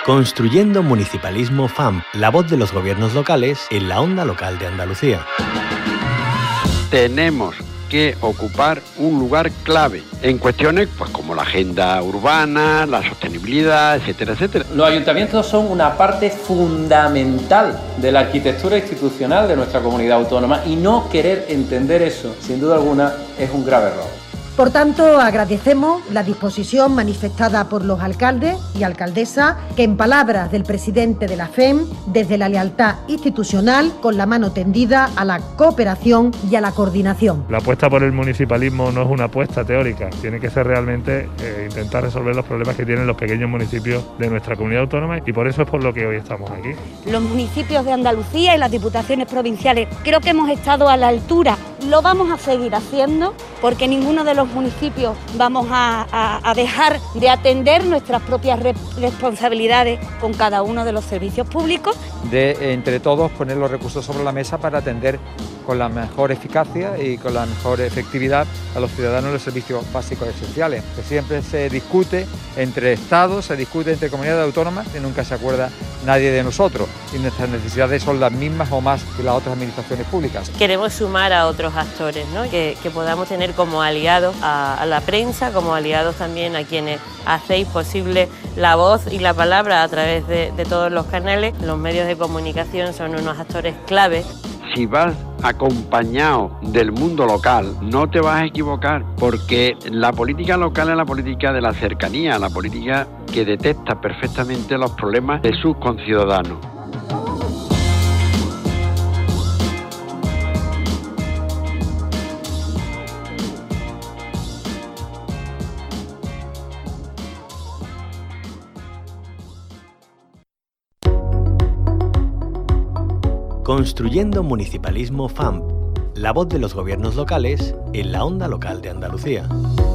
Construyendo Municipalismo FAMP, la voz de los gobiernos locales en la onda local de Andalucía. Tenemos que ocupar un lugar clave en cuestiones pues como la agenda urbana, la sostenibilidad, etcétera, etcétera. Los ayuntamientos son una parte fundamental de la arquitectura institucional de nuestra comunidad autónoma y no querer entender eso, sin duda alguna, es un grave error. Por tanto, agradecemos la disposición manifestada por los alcaldes y alcaldesas que, en palabras del presidente de la FEM, desde la lealtad institucional, con la mano tendida a la cooperación y a la coordinación. La apuesta por el municipalismo no es una apuesta teórica, tiene que ser realmente intentar resolver los problemas que tienen los pequeños municipios de nuestra comunidad autónoma y por eso es por lo que hoy estamos aquí. Los municipios de Andalucía y las diputaciones provinciales creo que hemos estado a la altura. Lo vamos a seguir haciendo porque ninguno de los municipios vamos a dejar de atender nuestras propias responsabilidades con cada uno de los servicios públicos. De entre todos poner los recursos sobre la mesa para atender con la mejor eficacia y con la mejor efectividad a los ciudadanos los servicios básicos esenciales, que siempre se discute entre estados, se discute entre comunidades autónomas y nunca se acuerda nadie de nosotros y nuestras necesidades son las mismas o más que las otras administraciones públicas. Queremos sumar a otros actores, ¿no? que podamos tener como aliados a la prensa, como aliados también a quienes hacéis posible la voz y la palabra a través de todos los canales. Los medios de comunicación son unos actores clave. Si vas acompañado del mundo local, no te vas a equivocar, porque la política local es la política de la cercanía, la política que detecta perfectamente los problemas de sus conciudadanos. Construyendo Municipalismo FAMP, la voz de los gobiernos locales en la onda local de Andalucía.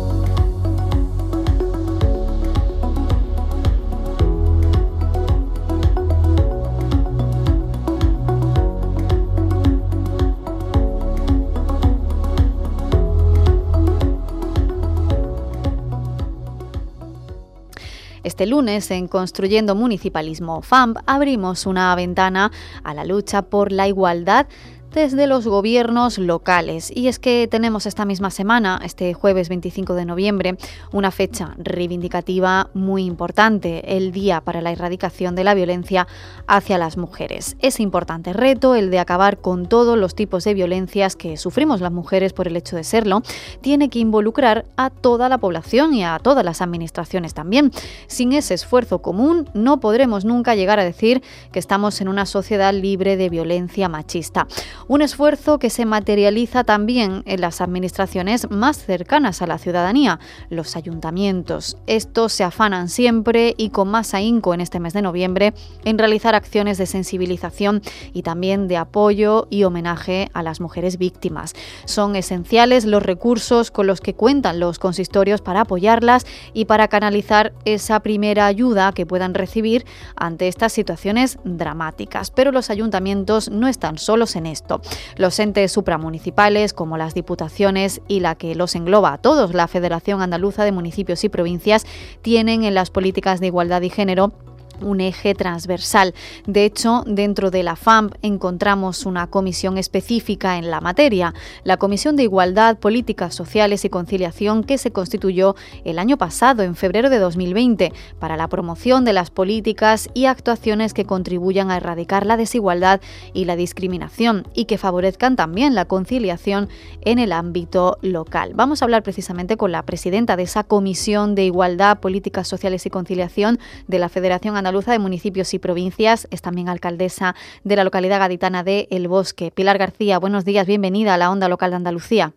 Este lunes, en Construyendo Municipalismo FAMP, abrimos una ventana a la lucha por la igualdad desde los gobiernos locales. Y es que tenemos esta misma semana, este jueves 25 de noviembre, una fecha reivindicativa muy importante, el Día para la Erradicación de la Violencia hacia las Mujeres. Ese importante reto, el de acabar con todos los tipos de violencias que sufrimos las mujeres por el hecho de serlo, tiene que involucrar a toda la población y a todas las administraciones también. Sin ese esfuerzo común, no podremos nunca llegar a decir que estamos en una sociedad libre de violencia machista. Un esfuerzo que se materializa también en las administraciones más cercanas a la ciudadanía, los ayuntamientos. Estos se afanan siempre y con más ahínco en este mes de noviembre en realizar acciones de sensibilización y también de apoyo y homenaje a las mujeres víctimas. Son esenciales los recursos con los que cuentan los consistorios para apoyarlas y para canalizar esa primera ayuda que puedan recibir ante estas situaciones dramáticas. Pero los ayuntamientos no están solos en esto. Los entes supramunicipales, como las diputaciones y la que los engloba a todos, la Federación Andaluza de Municipios y Provincias, tienen en las políticas de igualdad y género un eje transversal. De hecho, dentro de la FAMP encontramos una comisión específica en la materia, la Comisión de Igualdad, Políticas Sociales y Conciliación, que se constituyó el año pasado, en febrero de 2020, para la promoción de las políticas y actuaciones que contribuyan a erradicar la desigualdad y la discriminación y que favorezcan también la conciliación en el ámbito local. Vamos a hablar precisamente con la presidenta de esa Comisión de Igualdad, Políticas Sociales y Conciliación de la Federación Andaluza de Municipios y Provincias, es también alcaldesa de la localidad gaditana de El Bosque. Pilar García, buenos días, bienvenida a la Onda Local de Andalucía.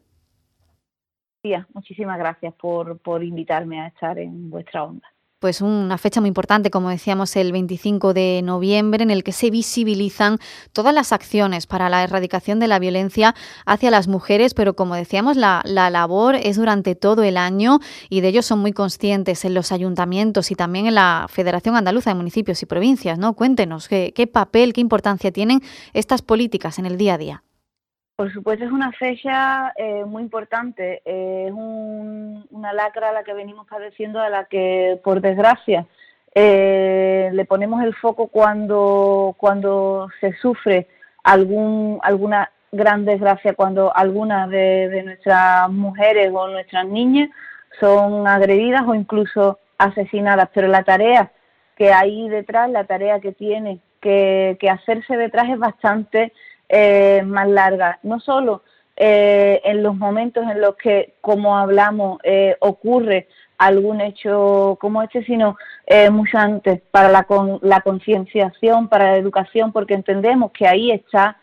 Muchísimas gracias por invitarme a estar en vuestra onda. Pues una fecha muy importante, como decíamos, el 25 de noviembre, en el que se visibilizan todas las acciones para la erradicación de la violencia hacia las mujeres, pero como decíamos, la labor es durante todo el año y de ello son muy conscientes en los ayuntamientos y también en la Federación Andaluza de Municipios y Provincias, ¿no? Cuéntenos, ¿qué papel, qué importancia tienen estas políticas en el día a día? Por supuesto, es una fecha muy importante, es una lacra a la que venimos padeciendo, a la que, por desgracia, le ponemos el foco cuando se sufre alguna gran desgracia, cuando algunas de nuestras mujeres o nuestras niñas son agredidas o incluso asesinadas, pero la tarea que hay detrás, la tarea que tiene que hacerse detrás es bastante más larga, no solo en los momentos en los que, como hablamos, ocurre algún hecho como este, sino mucho antes, para la concienciación, para la educación, porque entendemos que ahí está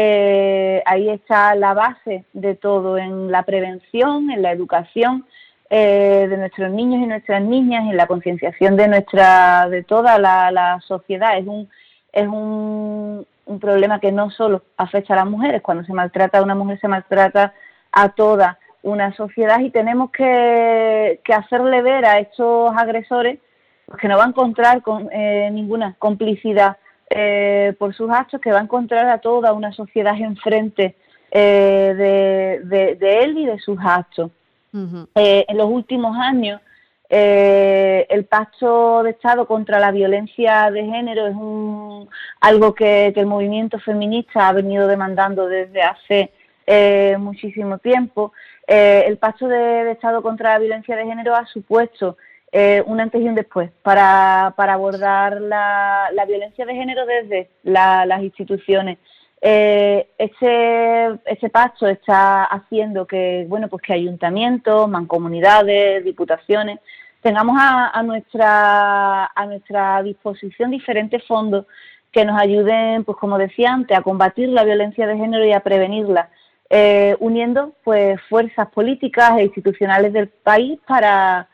la base de todo, en la prevención, en la educación de nuestros niños y nuestras niñas, en la concienciación de toda la sociedad. Es un problema que no solo afecta a las mujeres. Cuando se maltrata a una mujer, se maltrata a toda una sociedad, y tenemos que hacerle ver a estos agresores que no va a encontrar ninguna complicidad por sus actos, que va a encontrar a toda una sociedad enfrente de él y de sus actos. Uh-huh. En los últimos años, el Pacto de Estado contra la Violencia de Género es algo que el movimiento feminista ha venido demandando desde hace muchísimo tiempo. El Pacto de Estado contra la Violencia de Género ha supuesto un antes y un después para abordar la violencia de género desde las instituciones. Este pacto está haciendo que ayuntamientos, mancomunidades, diputaciones tengamos a nuestra disposición diferentes fondos que nos ayuden, pues como decía antes, a combatir la violencia de género y a prevenirla, uniendo pues fuerzas políticas e institucionales del país para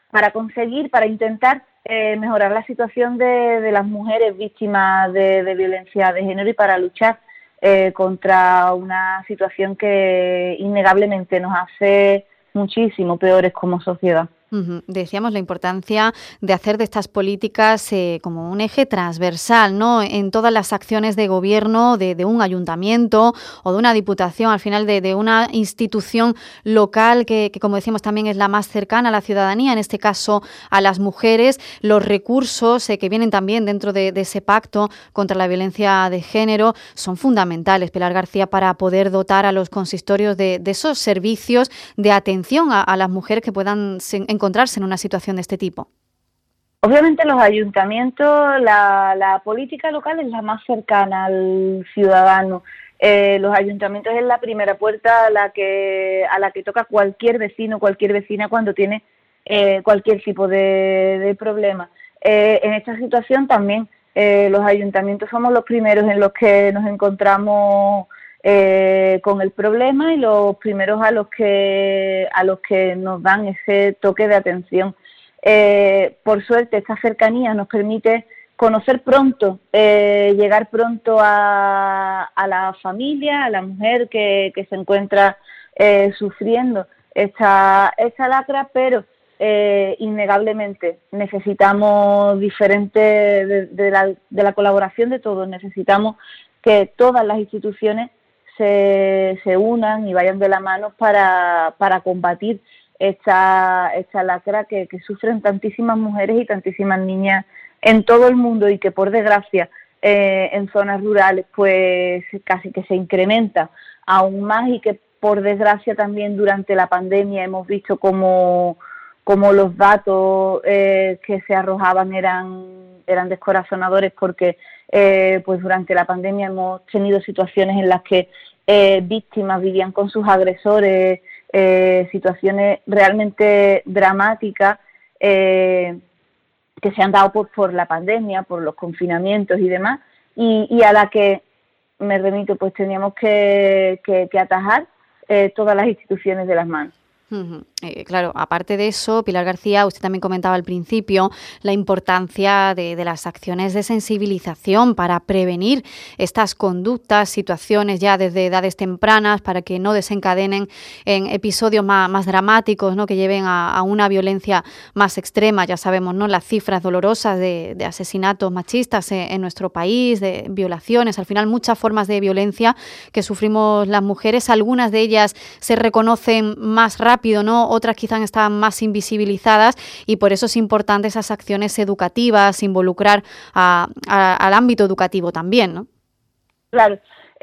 intentar mejorar la situación de las mujeres víctimas de violencia de género y para luchar contra una situación que innegablemente nos hace muchísimo peores como sociedad. Uh-huh. Decíamos la importancia de hacer de estas políticas como un eje transversal, ¿no? En todas las acciones de gobierno de un ayuntamiento o de una diputación, al final de una institución local que, como decíamos, también es la más cercana a la ciudadanía, en este caso a las mujeres. Los recursos que vienen también dentro de ese pacto contra la violencia de género son fundamentales, Pilar García, para poder dotar a los consistorios de esos servicios de atención a las mujeres que puedan encontrarse en una situación de este tipo. Obviamente los ayuntamientos, la política local es la más cercana al ciudadano. Los ayuntamientos es la primera puerta a la que toca cualquier vecino, cualquier vecina cuando tiene cualquier tipo de problema. En esta situación también los ayuntamientos somos los primeros en los que nos encontramos con el problema y los primeros a los que nos dan ese toque de atención. Por suerte, esta cercanía nos permite conocer pronto, llegar pronto a la familia, a la mujer que se encuentra sufriendo esta lacra, pero innegablemente necesitamos de la colaboración de todos, necesitamos que todas las instituciones se unan y vayan de la mano para combatir esta lacra que sufren tantísimas mujeres y tantísimas niñas en todo el mundo y que por desgracia en zonas rurales pues casi que se incrementa aún más, y que por desgracia también durante la pandemia hemos visto como los datos que se arrojaban eran descorazonadores, porque pues durante la pandemia hemos tenido situaciones en las que víctimas vivían con sus agresores, situaciones realmente dramáticas que se han dado por la pandemia, por los confinamientos y demás, y a la que, me remito, pues teníamos que atajar todas las instituciones de las manos. Claro, aparte de eso, Pilar García, usted también comentaba al principio la importancia de las acciones de sensibilización para prevenir estas conductas, situaciones ya desde edades tempranas, para que no desencadenen en episodios más dramáticos, ¿no?, que lleven a una violencia más extrema. Ya sabemos, ¿no?, las cifras dolorosas de asesinatos machistas en nuestro país, de violaciones, al final muchas formas de violencia que sufrimos las mujeres. Algunas de ellas se reconocen más rápido, ¿no?, otras quizás están más invisibilizadas y por eso es importante esas acciones educativas, involucrar al ámbito educativo también, ¿no? Claro.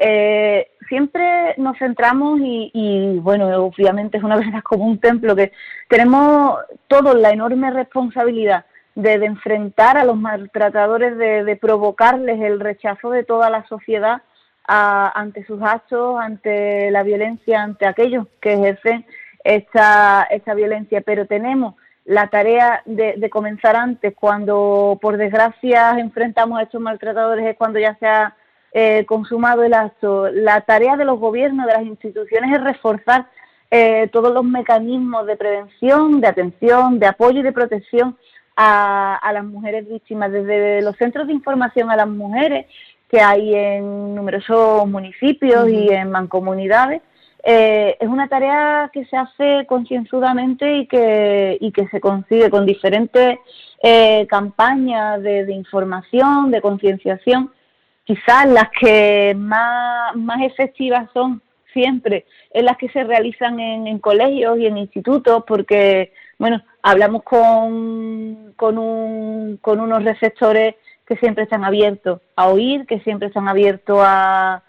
Siempre nos centramos y bueno, obviamente es una verdad como un templo, que tenemos todos la enorme responsabilidad de enfrentar a los maltratadores, de provocarles el rechazo de toda la sociedad ante sus actos, ante la violencia, ante aquellos que ejercen esta violencia. Pero tenemos la tarea de comenzar antes. Cuando por desgracia enfrentamos a estos maltratadores es cuando ya se ha consumado el acto. La tarea de los gobiernos, de las instituciones, es reforzar todos los mecanismos de prevención, de atención, de apoyo y de protección a las mujeres víctimas, desde los centros de información a las mujeres que hay en numerosos municipios y en mancomunidades. Es una tarea que se hace concienzudamente y que se consigue con diferentes campañas de información, de concienciación. Quizás las que más efectivas son siempre en las que se realizan en colegios y en institutos, porque bueno, hablamos con unos receptores que siempre están abiertos a oír, que siempre están abiertos a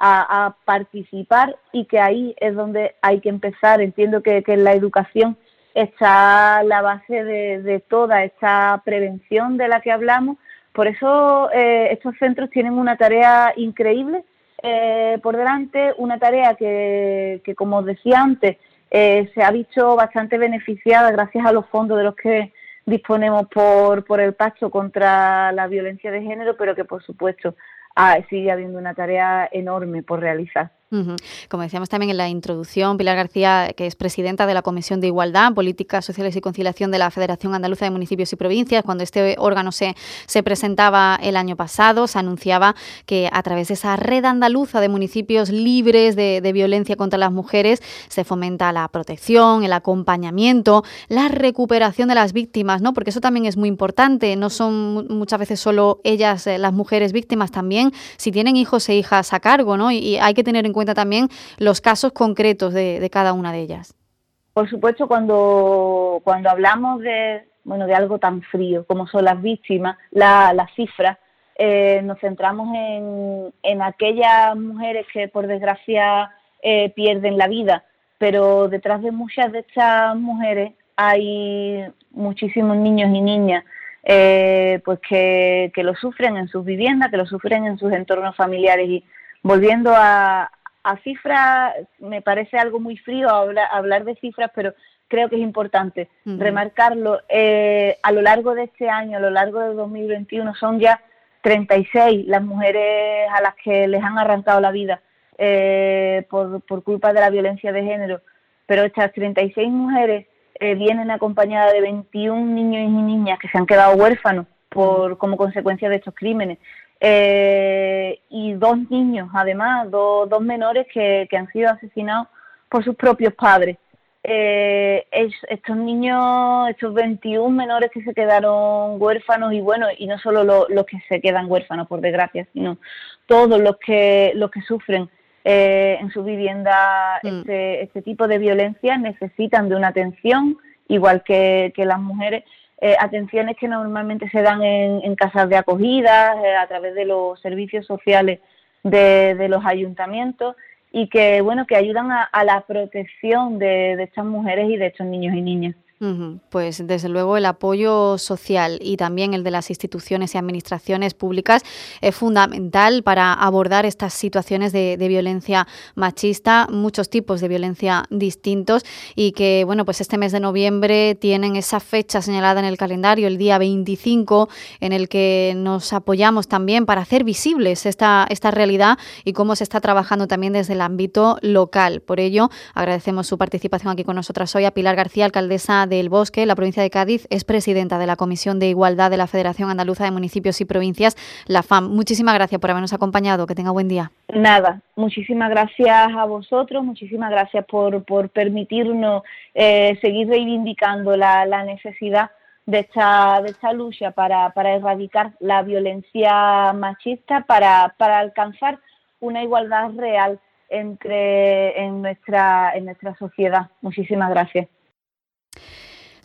participar, y que ahí es donde hay que empezar. Entiendo que en la educación está la base de toda esta prevención de la que hablamos. Por eso estos centros tienen una tarea increíble por delante, una tarea que como os decía antes, se ha visto bastante beneficiada gracias a los fondos de los que disponemos por el Pacto contra la Violencia de Género, pero que por supuesto sigue habiendo una tarea enorme por realizar. Como decíamos también en la introducción, Pilar García, que es presidenta de la Comisión de Igualdad, Políticas Sociales y Conciliación de la Federación Andaluza de Municipios y Provincias, cuando este órgano se presentaba el año pasado, se anunciaba que a través de esa red andaluza de municipios libres de violencia contra las mujeres se fomenta la protección, el acompañamiento, la recuperación de las víctimas, ¿no? Porque eso también es muy importante. No son muchas veces solo ellas, las mujeres víctimas, también si tienen hijos e hijas a cargo, ¿no? Y hay que tener en cuenta también los casos concretos de cada una de ellas. Por supuesto, cuando hablamos de algo tan frío como son las víctimas, las cifras, nos centramos en aquellas mujeres que por desgracia pierden la vida, pero detrás de muchas de estas mujeres hay muchísimos niños y niñas pues que lo sufren en sus viviendas, que lo sufren en sus entornos familiares. Y volviendo a cifras, me parece algo muy frío hablar de cifras, pero creo que es importante remarcarlo. A lo largo de este año, a lo largo de 2021, son ya 36 las mujeres a las que les han arrancado la vida por culpa de la violencia de género. Pero estas 36 mujeres vienen acompañadas de 21 niños y niñas que se han quedado huérfanos como consecuencia de estos crímenes. Y 2 niños, además, dos menores que han sido asesinados por sus propios padres. Estos niños, estos 21 menores que se quedaron huérfanos, y no solo los que se quedan huérfanos, por desgracia, sino todos los que sufren en su vivienda este tipo de violencia, necesitan de una atención, igual que las mujeres. Atenciones que normalmente se dan en casas de acogida, a través de los servicios sociales de los ayuntamientos, y que ayudan a la protección de estas mujeres y de estos niños y niñas. Pues desde luego el apoyo social y también el de las instituciones y administraciones públicas es fundamental para abordar estas situaciones de violencia machista, muchos tipos de violencia distintos, y que pues este mes de noviembre tienen esa fecha señalada en el calendario, el día 25, en el que nos apoyamos también para hacer visibles esta realidad y cómo se está trabajando también desde el ámbito local. Por ello, agradecemos su participación aquí con nosotras hoy a Pilar García, alcaldesa del Bosque, la provincia de Cádiz, es presidenta de la Comisión de Igualdad de la Federación Andaluza de Municipios y Provincias, la FAM. Muchísimas gracias por habernos acompañado. Que tenga buen día. Nada, muchísimas gracias a vosotros, muchísimas gracias por permitirnos seguir reivindicando la necesidad de esta lucha para erradicar la violencia machista, para alcanzar una igualdad real en nuestra sociedad. Muchísimas gracias.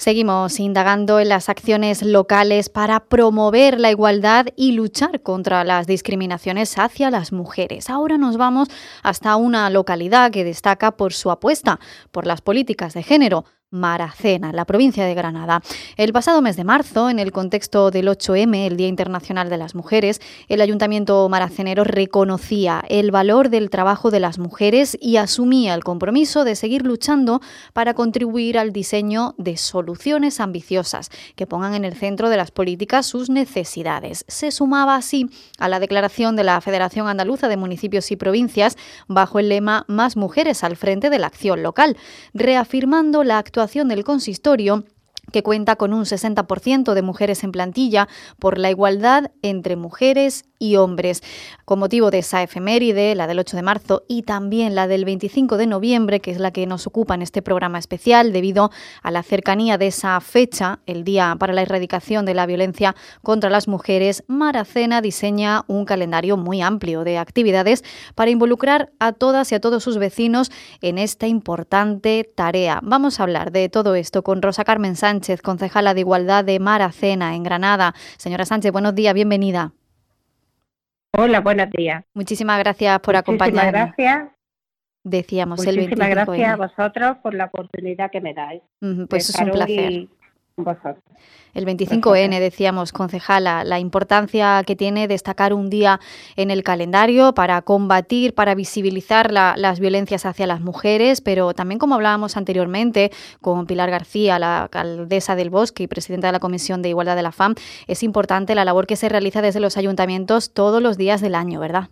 Seguimos indagando en las acciones locales para promover la igualdad y luchar contra las discriminaciones hacia las mujeres. Ahora nos vamos hasta una localidad que destaca por su apuesta por las políticas de género. Maracena, en la provincia de Granada. El pasado mes de marzo, en el contexto del 8M, el Día Internacional de las Mujeres, el Ayuntamiento maracenero reconocía el valor del trabajo de las mujeres y asumía el compromiso de seguir luchando para contribuir al diseño de soluciones ambiciosas que pongan en el centro de las políticas sus necesidades. Se sumaba así a la declaración de la Federación Andaluza de Municipios y Provincias bajo el lema Más mujeres al frente de la acción local, reafirmando la actuación del consistorio, que cuenta con un 60% de mujeres en plantilla, por la igualdad entre mujeres y hombres. Con motivo de esa efeméride, la del 8 de marzo y también la del 25 de noviembre, que es la que nos ocupa en este programa especial, debido a la cercanía de esa fecha, el Día para la Erradicación de la Violencia contra las Mujeres, Maracena diseña un calendario muy amplio de actividades para involucrar a todas y a todos sus vecinos en esta importante tarea. Vamos a hablar de todo esto con Rosa Carmen Sánchez, concejala de Igualdad de Maracena, en Granada. Señora Sánchez, buenos días, bienvenida. Hola, buenos días. Muchísimas gracias por acompañarnos. Muchísimas gracias. Decíamos el 25N. Muchísimas gracias a vosotros por la oportunidad que me dais. Pues es un placer. Vosotros. El 25N, decíamos, concejala, la importancia que tiene destacar un día en el calendario para combatir, para visibilizar las violencias hacia las mujeres, pero también, como hablábamos anteriormente con Pilar García, la alcaldesa del Bosque y presidenta de la Comisión de Igualdad de la FAM, es importante la labor que se realiza desde los ayuntamientos todos los días del año, ¿verdad?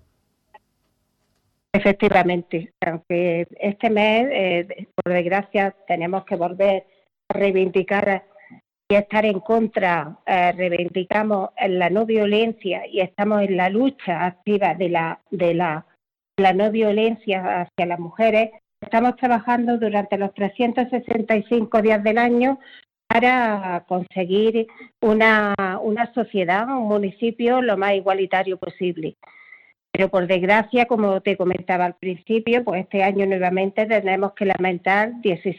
Efectivamente, aunque este mes, por desgracia, tenemos que volver a reivindicar y estar en contra, reivindicamos la no violencia y estamos en la lucha activa de la no violencia hacia las mujeres. Estamos trabajando durante los 365 días del año para conseguir una sociedad, un municipio lo más igualitario posible. Pero por desgracia, como te comentaba al principio, pues este año nuevamente tenemos que lamentar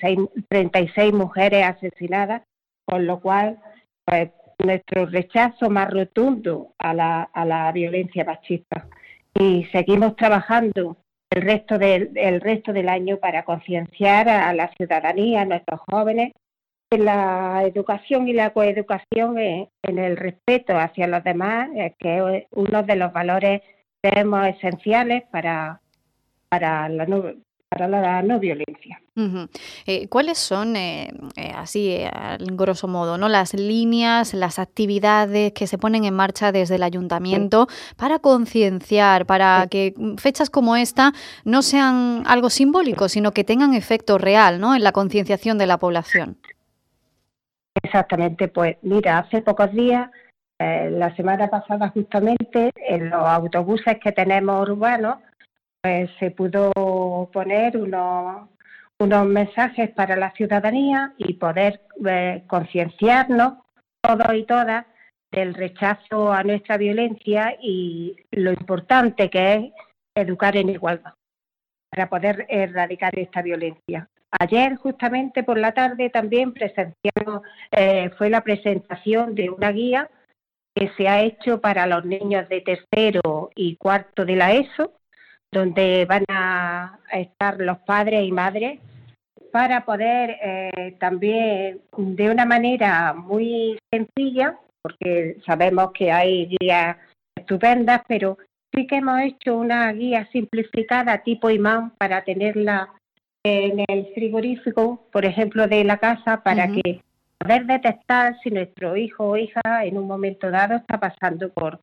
36 mujeres asesinadas, con lo cual, pues, nuestro rechazo más rotundo a la violencia machista. Y seguimos trabajando el resto del año para concienciar a la ciudadanía, a nuestros jóvenes, en la educación y la coeducación, en el respeto hacia los demás, que es uno de los valores esenciales para la no violencia. ¿Cuáles son, así, en grosso modo, ¿no?, las líneas, las actividades que se ponen en marcha desde el ayuntamiento para concienciar, para que fechas como esta no sean algo simbólico, sino que tengan efecto real, ¿no?, en la concienciación de la población? Exactamente, pues mira, hace pocos días, la semana pasada justamente, en los autobuses que tenemos urbanos, pues se pudo poner unos mensajes para la ciudadanía y poder concienciarnos todos y todas del rechazo a nuestra violencia y lo importante que es educar en igualdad para poder erradicar esta violencia. Ayer, justamente por la tarde, también presenciamos, fue la presentación de una guía que se ha hecho para los niños de tercero y cuarto de la ESO, donde van a estar los padres y madres para poder también, de una manera muy sencilla, porque sabemos que hay guías estupendas, pero sí que hemos hecho una guía simplificada tipo imán para tenerla en el frigorífico, por ejemplo, de la casa, para que poder detectar si nuestro hijo o hija en un momento dado está pasando por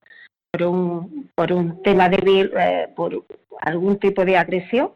un tema de por algún tipo de agresión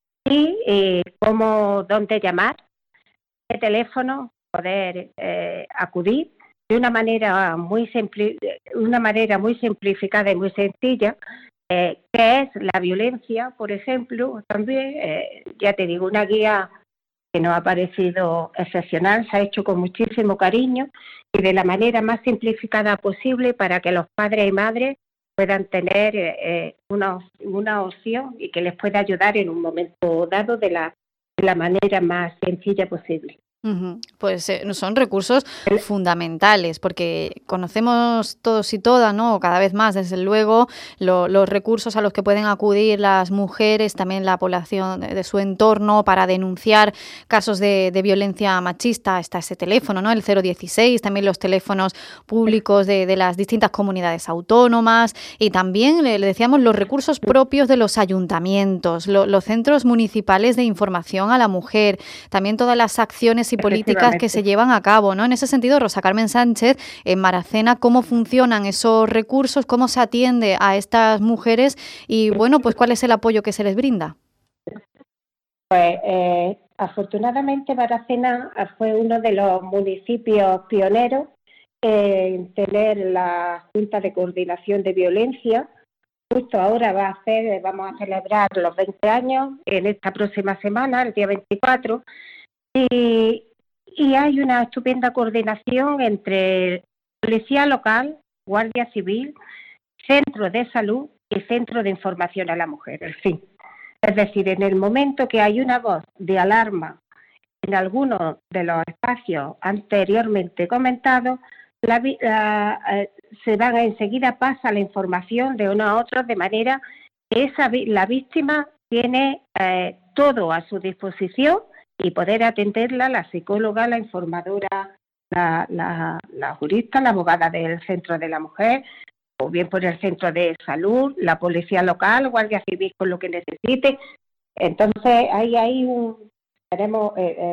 y dónde llamar, qué teléfono poder acudir de una manera muy simplificada y muy sencilla. ¿Qué es la violencia, por ejemplo? También, ya te digo, una guía que nos ha parecido excepcional, se ha hecho con muchísimo cariño y de la manera más simplificada posible para que los padres y madres puedan tener una opción y que les pueda ayudar en un momento dado de la manera más sencilla posible. Pues son recursos fundamentales, porque conocemos todos y todas, ¿no? Cada vez más, desde luego, los recursos a los que pueden acudir las mujeres, también la población de su entorno, para denunciar casos de violencia machista. Está ese teléfono, ¿no? El 016, también los teléfonos públicos de las distintas comunidades autónomas, y también, le decíamos, los recursos propios de los ayuntamientos, los centros municipales de información a la mujer, también todas las acciones y políticas que se llevan a cabo, ¿no? En ese sentido, Rosa Carmen Sánchez, en Maracena, ¿cómo funcionan esos recursos? ¿Cómo se atiende a estas mujeres? Y, bueno, pues, ¿cuál es el apoyo que se les brinda? Pues, afortunadamente, Maracena fue uno de los municipios pioneros en tener la Junta de Coordinación de Violencia. Justo ahora vamos a celebrar los 20 años en esta próxima semana, el día 24, y hay una estupenda coordinación entre Policía Local, Guardia Civil, Centro de Salud y Centro de Información a la Mujer, en fin. Es decir, en el momento que hay una voz de alarma en algunos de los espacios anteriormente comentados, enseguida pasa la información de uno a otro, de manera que la víctima tiene todo a su disposición y poder atenderla, la psicóloga, la informadora, la jurista, la abogada del Centro de la Mujer, o bien por el Centro de Salud, la Policía Local, Guardia Civil, con lo que necesite. Entonces, tenemos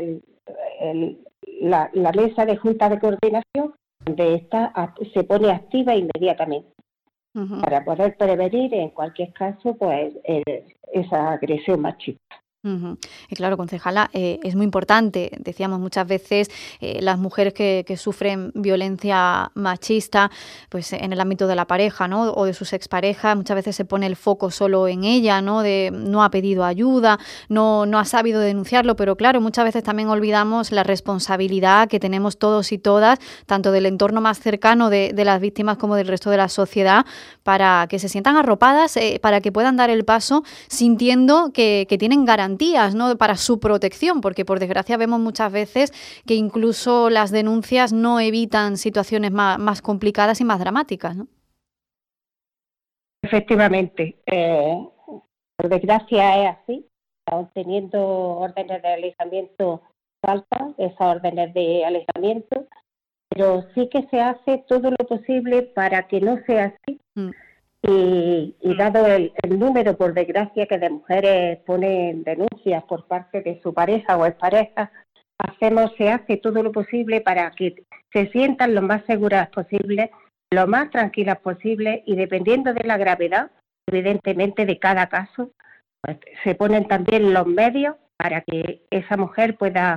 la mesa de Junta de Coordinación, donde se pone activa inmediatamente para poder prevenir, en cualquier caso, pues esa agresión machista. Y claro, concejala, es muy importante, decíamos muchas veces, las mujeres que sufren violencia machista, pues en el ámbito de la pareja, ¿no? O de sus exparejas, muchas veces se pone el foco solo en ella, ¿no? No ha pedido ayuda, no ha sabido denunciarlo, pero claro, muchas veces también olvidamos la responsabilidad que tenemos todos y todas, tanto del entorno más cercano de las víctimas como del resto de la sociedad, para que se sientan arropadas, para que puedan dar el paso sintiendo que tienen garantías, ¿no? Para su protección, porque por desgracia vemos muchas veces que incluso las denuncias no evitan situaciones más complicadas y más dramáticas, ¿no? Efectivamente, por desgracia es así. Estamos teniendo órdenes de alejamiento faltan, esas órdenes de alejamiento, pero sí que se hace todo lo posible para que no sea así. Y dado el número, por desgracia, que de mujeres ponen denuncias por parte de su pareja o expareja, se hace todo lo posible para que se sientan lo más seguras posible, lo más tranquilas posible, y dependiendo de la gravedad, evidentemente, de cada caso, pues se ponen también los medios para que esa mujer pueda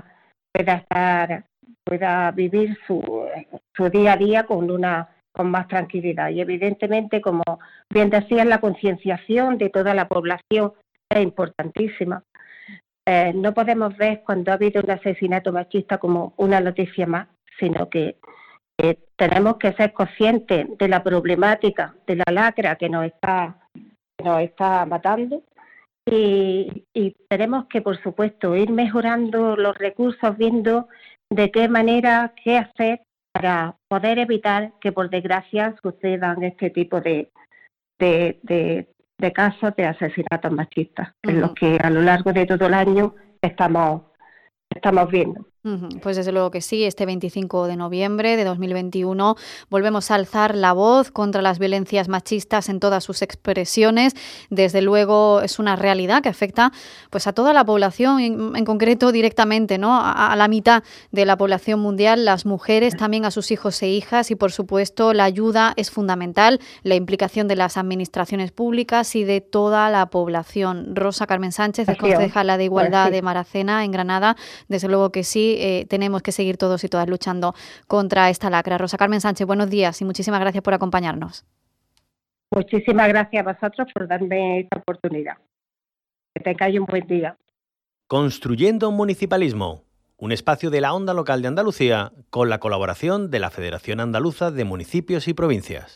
vivir su día a día con más tranquilidad. Y evidentemente, como bien decía, la concienciación de toda la población es importantísima. No podemos ver cuando ha habido un asesinato machista como una noticia más, sino que tenemos que ser conscientes de la problemática, de la lacra que nos está matando, y tenemos que, por supuesto, ir mejorando los recursos, viendo de qué manera, qué hacer para poder evitar que, por desgracia, sucedan este tipo de casos de asesinatos machistas, en los que a lo largo de todo el año estamos viendo. Pues desde luego que sí, este 25 de noviembre de 2021 volvemos a alzar la voz contra las violencias machistas en todas sus expresiones. Desde luego es una realidad que afecta pues a toda la población, en concreto directamente, ¿no? A la mitad de la población mundial, las mujeres, también a sus hijos e hijas, y por supuesto la ayuda es fundamental, la implicación de las administraciones públicas y de toda la población. Rosa Carmen Sánchez, es concejala de Igualdad de Maracena, en Granada. Desde luego que sí, tenemos que seguir todos y todas luchando contra esta lacra. Rosa Carmen Sánchez, buenos días y muchísimas gracias por acompañarnos. Muchísimas gracias a vosotros por darme esta oportunidad. Que tengáis un buen día. Construyendo Municipalismo, un espacio de la Onda Local de Andalucía con la colaboración de la Federación Andaluza de Municipios y Provincias.